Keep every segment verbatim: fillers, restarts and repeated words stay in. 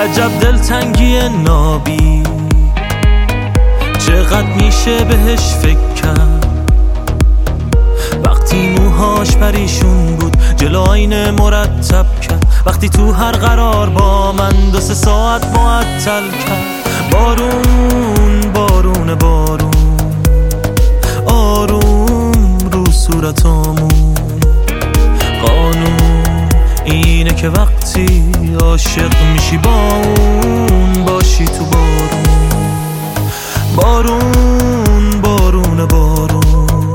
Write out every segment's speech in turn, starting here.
عجب دلتنگی نابی، چقدر میشه بهش فکر کرد. وقتی موهاش پریشون بود جلو آینه مرتب کرد، وقتی تو هر قرار با من دو سه ساعت معطل کرد. بارون بارون بارون آروم رو صورتامون، قانون اینه که وقتی عاشق میشی با اون باشی تو بارون. بارون بارون بارون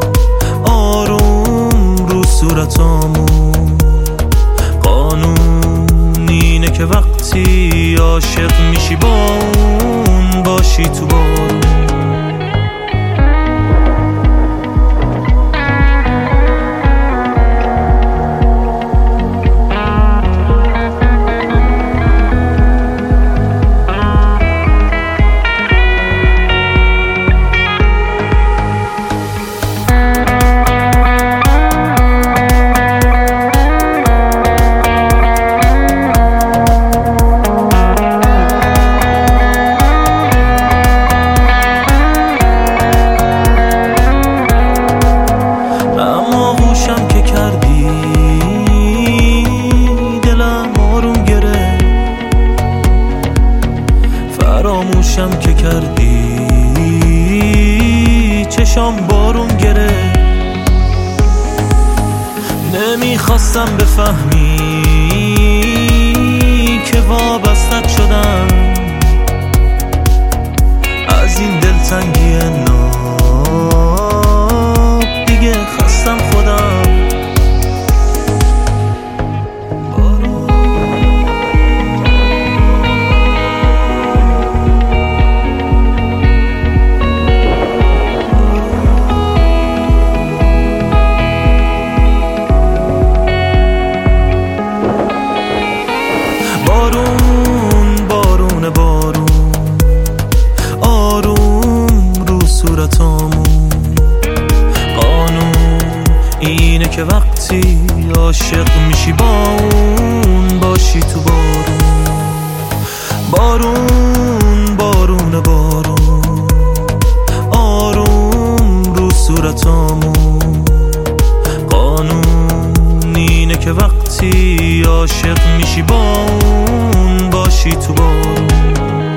آروم رو صورتامون، قانون اینه که وقتی عاشق میشی با اون باشی تو بارون. فراموشم که کردی چشام بارون گره. نمیخواستم بفهمی که وابستت شدم از این دلتنگی ناب، دیگه خستم خودم. بارون بارون بارون آروم رو صورتامون، قانون اینه که وقتی عاشق میشی با اون باشی تو بارون. بارون بارون بارون آروم رو صورتامون، قانون اینه که وقتی عاشق میشی با اون باشی تو بارون.